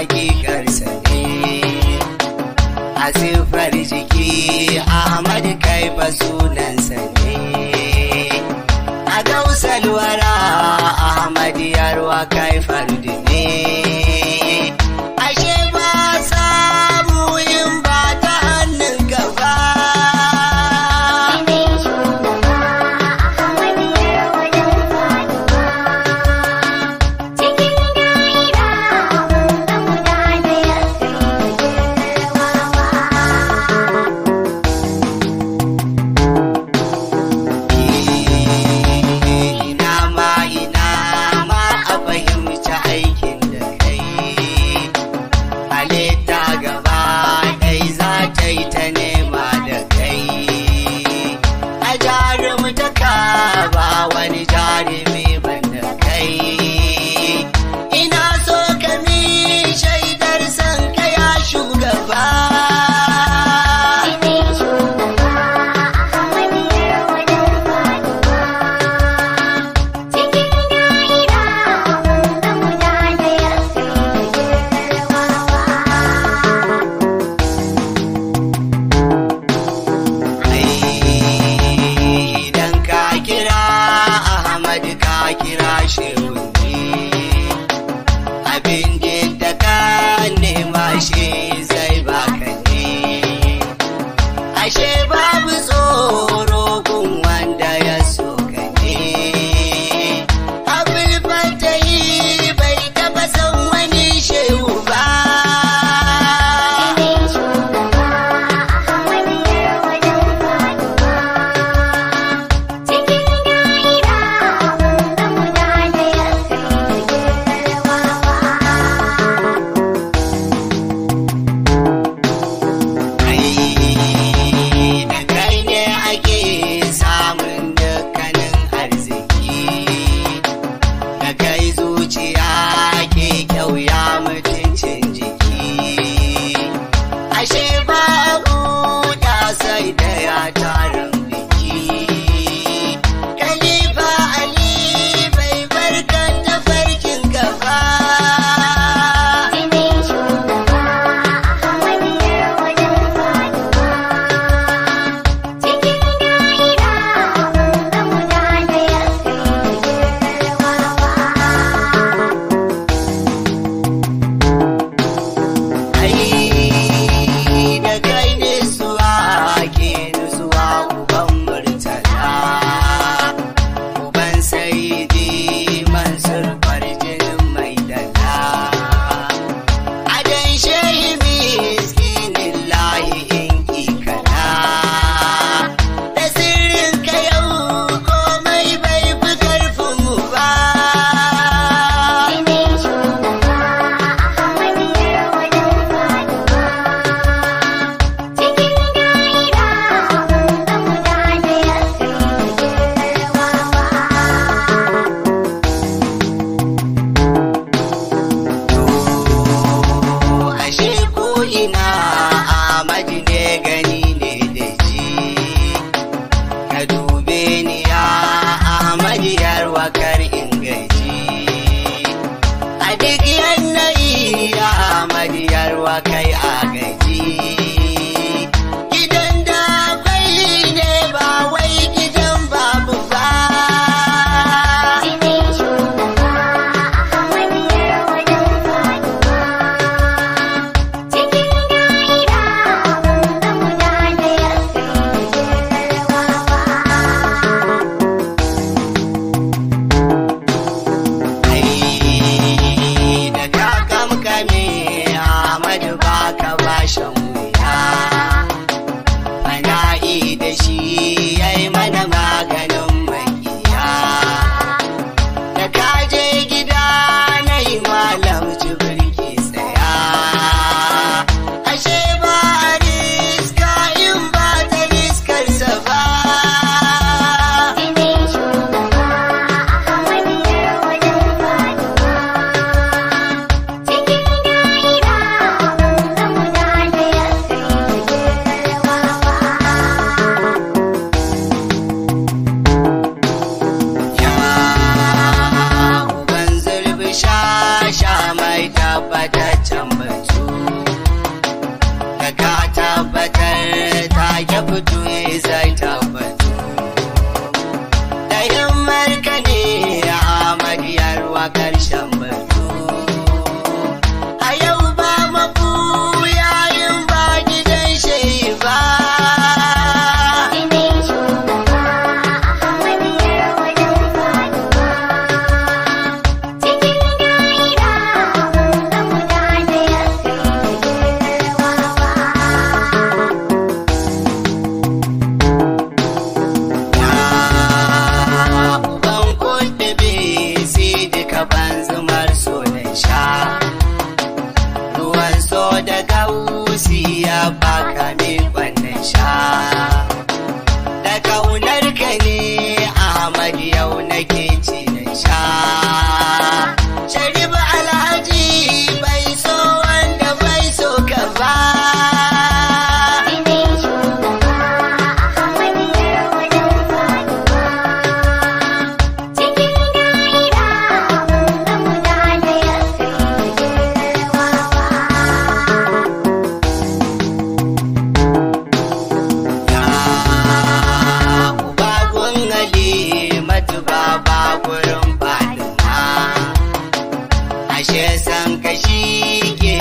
hakikarsa ne a siffar jiki Ahmad kai fa sunansa ne a gausal wara Ahmad yarwa kai fardi ne ashe ba samu yin ba ta hannun gaba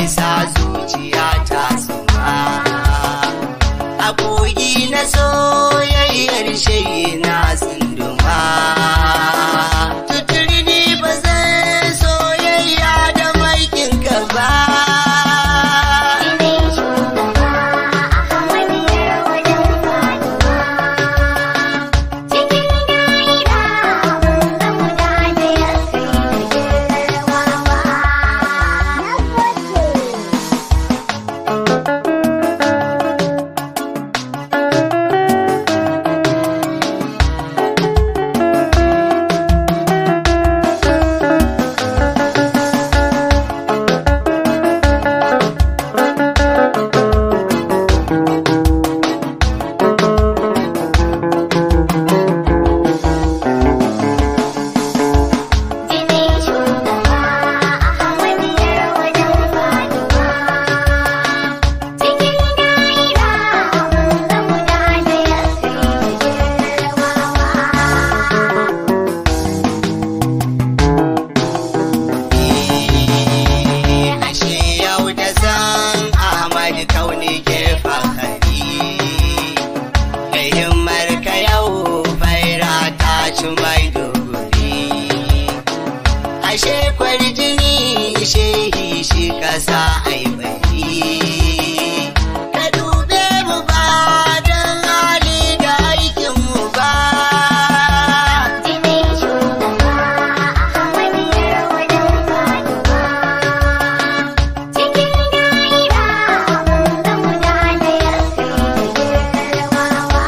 sa zuciya ta suma a kogi na soyayyar shayi na tsunduma tuturni ba zan soyayya da maikin ka ba. Ashe kwarjini shehi shi kasa ai bari ka dube mu ba don hali da aikin mu ba. Jinin shugaba Ahmadiyar wajen faduwa cikin daira mun ga guda da ya kai girmawa.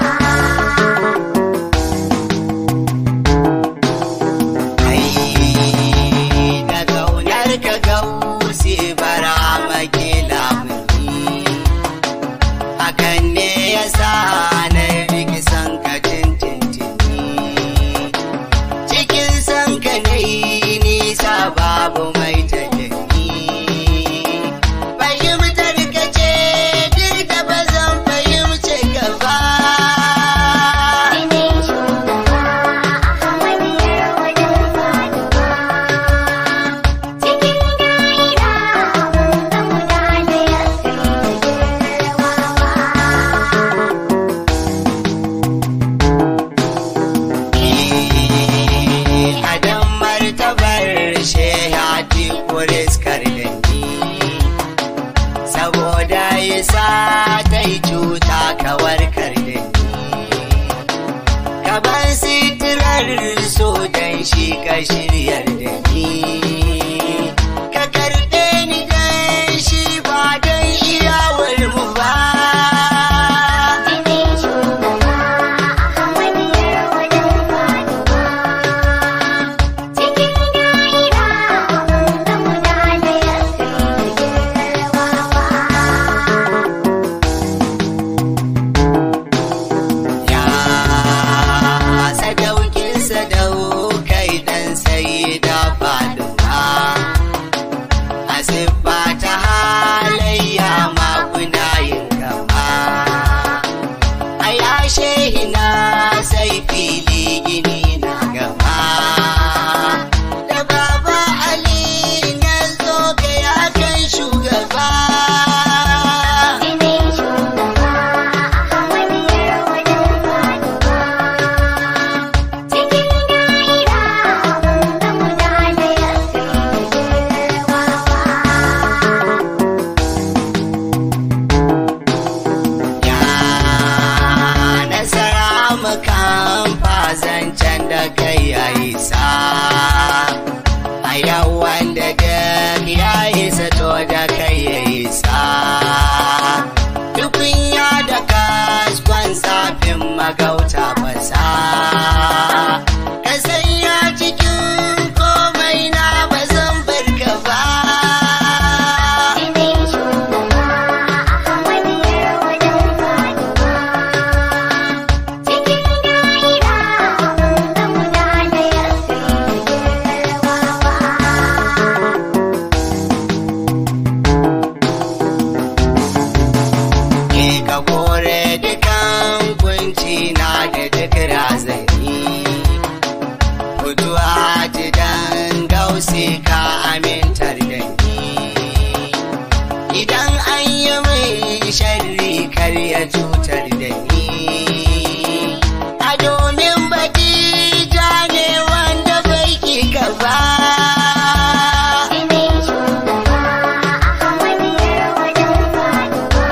Ka gausi bara make lamuni hakan ne ya sa na riki san ka tintintini cikin san ka ne nisa babu mai tajani fahimtar ka ce duk da ba zan fahimce ka ba. Jinin shugaba Ahmadiyar wajen faduwa cikin daira mun ga guda da ya kai girmawa. Adam martabar shehati kuriskar da ni saboda yasa ta yi cuta ka warkar da ni ka ban sitirar so dan shi ka shiryar da ni ka karɓe ni dan shi ba dan iyawar mu ba. Jinin shugaba Ahmadiyar wajen faduwa cikin daira mun ga guda da ya kai girmawa. Ya sadaukin sadaukai dan sai da faduma a siffa ta halayya makuna yin kama a yashe hina sai fili gini na gama da baba Ali na zo ga ya kan shugaba. Jinin shugaba Ahmadiyar wajen faduwa cikin daira mun ga guda da ya kai girmawa. Ya nasara makan fazancen da kai ya isa a yawan da ya isa to da kai ya isa tukunya da kaskon safin magauta fasa ka sanya cikin komai na ba zan barka ba. Jinin shugaba Ahmadiyar wajen faduwa cikin daira mun ga guda da ya kai girmawa. Ke ka kore dukan kunci na da duk razani fituwa idan an yi min sharri kar ya cutar da ni. A domin Batija ne wanda bai ki gaba. Jinin shugaba Ahmad Yarwa dan Fatima.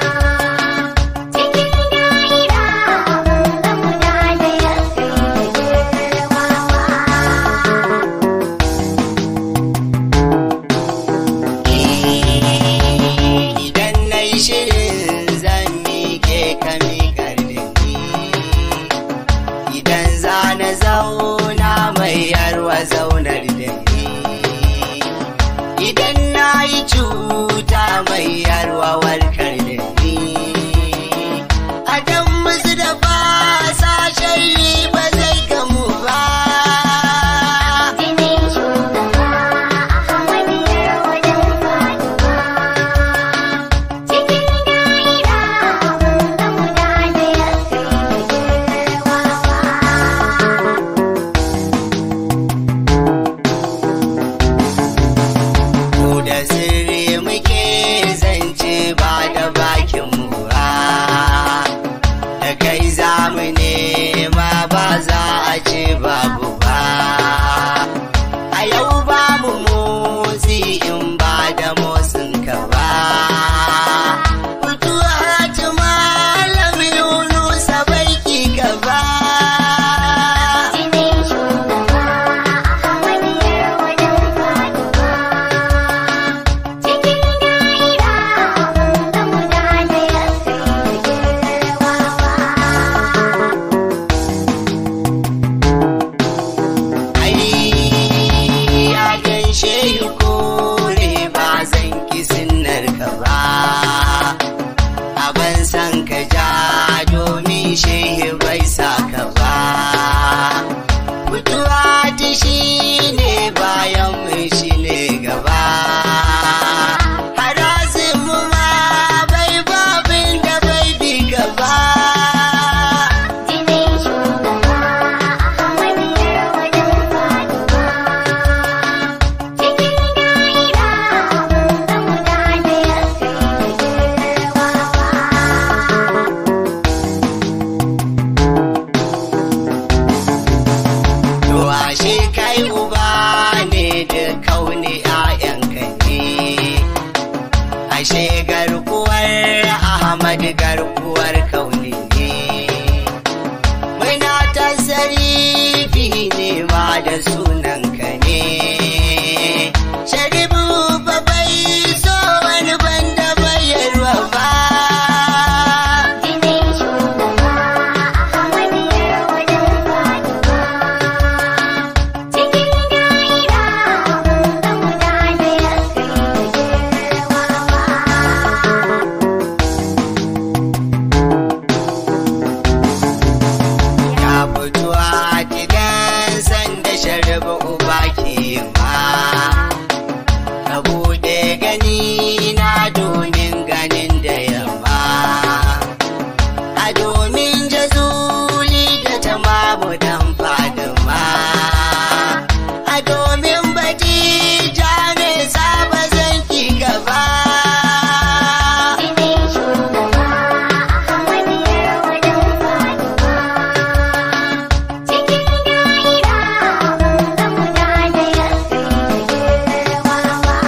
Cikin daira mun gamu da alayar girmamawa. Idan na yi shirin zan miƙe ka miƙar da ni. Idan za na zauna mai yarwa zaunar da ni. Idan na yi cuta mai yarwa warkar da ni. Adam musu da ba sa shari ba zai gamu ba. Jinin shugaba Ahmad Yarwa dan Fatima. Cikin daira mun gamu da alayar girmamawa. Mu da sirri muke zance ba da bakin mu ba. Da kai za mu nema ba za a ce babu ba. A yau ba mu motsi in ba da motsin ka ba. Mutuwa ta malam Yunusa bai ki gaba. Jinin shugaba Ahmad Yarwa dan Fatima. Cikin daira mun gamu da alayar girmamawa. Ai, ya ganshe kore ba zan ki sunnar ka ba. Aban san ka ja domin shehi bai sa ka ba. Mutuwa ta shi ne bayan mu shi ne gaba. Harazin mu ma bai babin da bai bi gaba. Jinin shugaba Ahmad Yarwa dan Fatima. Cikin daira mun gamu da alayar girmamawa. To ashe kai uba ne da kauni ‘ya'yanka ne. Ashe garkuwar Ahmad garkuwar kauni ne. Muna tasarifi ne ma da sunanka ne. Sharibu ba bai so wani banda bayarwa ba. Jinin shugaba Ahmad Yarwa dan Fatima. Cikin daira mun gamu da alayar girmamawa. Ya fito a gidan sanda sharibu uba ke ma. Ka buɗe gani na domin ganin da yamma. A domin jazuli da tamamu dan Fadima. A domin Batija ne saba zan ki gaba. Jinin shugaba Ahmad Yarwa dan Fatima. Cikin daira mun gamu da alayar girmamawa.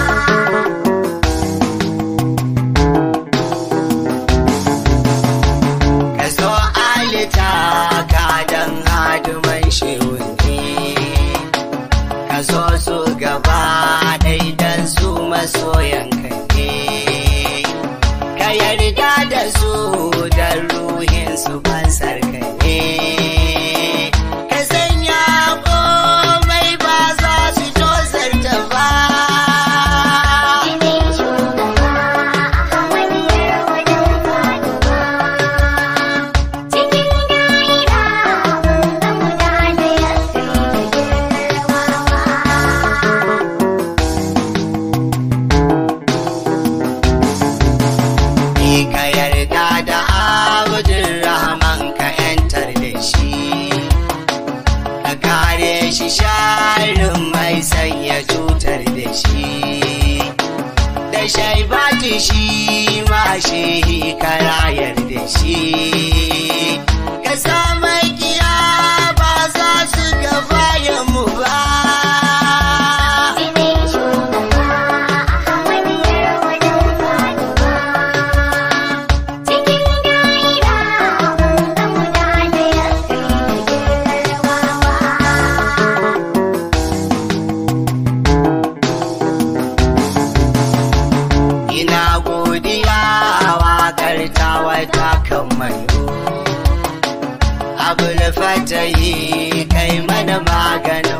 Ka so alita ka dan haduman shehunni. Ka so su gaba ɗai dan su masoyanka ne. Ka yarda da su dan ruhin su fansar ka ne. Ka sanya komai ba za su tozarta ba. Jinin shugaba Ahmad Yarwa dan Fatima. Cikin daira mun gamu da alayar girmamawa. Ni ka yarda da Abdulrahman ka yantar da shi. Ka kare shi sharin mai sanya cutar da shi. Da shaiba ji shi ma shehi karayar da shi ka sa makiya ba za su ga bayan mu ba. Jinin shugaba Ahmad Yarwa dan Fatima. Cikin daira mun ga mu da alayar girmamawa. Ina godiya waƙar ta wata kammalu Abul Fatahi kai mana maganin